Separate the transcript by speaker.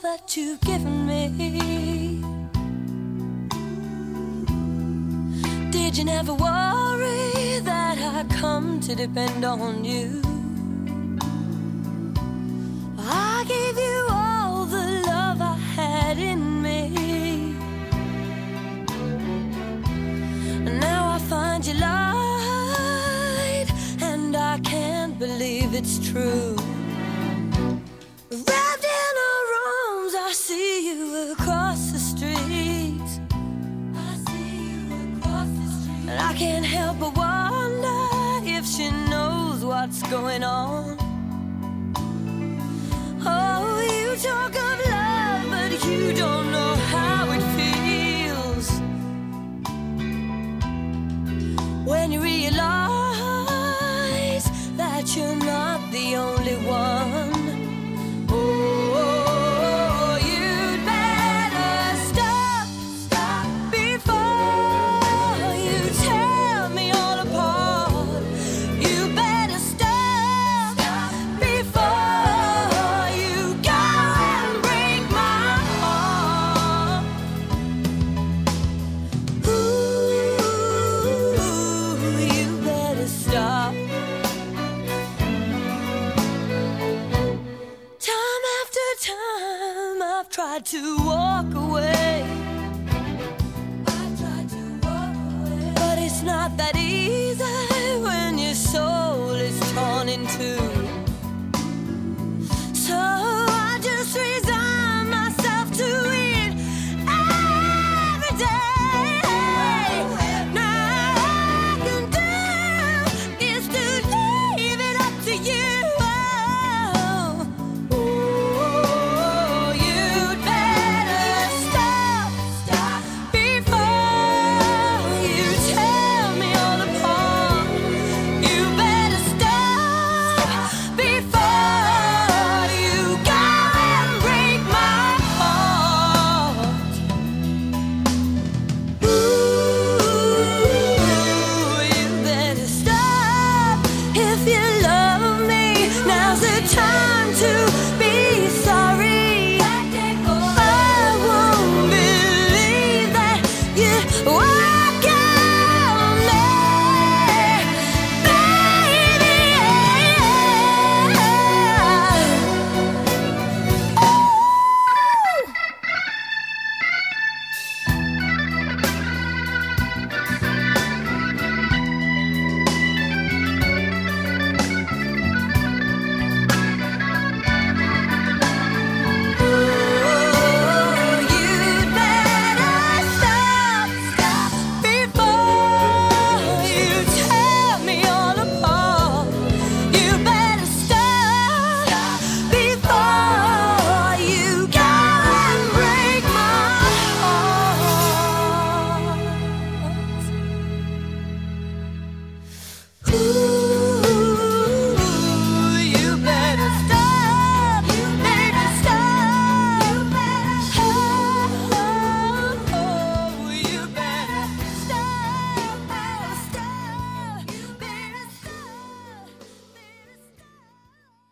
Speaker 1: that you've given me. Did you never worry that I'd come to depend on you? I gave you all the love I had in me, and now I find you lied, and I can't believe it's true. Wrapped in our arms, I see you across the street. And I can't help but wonder if she knows what's going on. Oh, you talk of love, but you don't know how it feels when you realize that you're not the only one. Tried to walk away, but it's not that easy.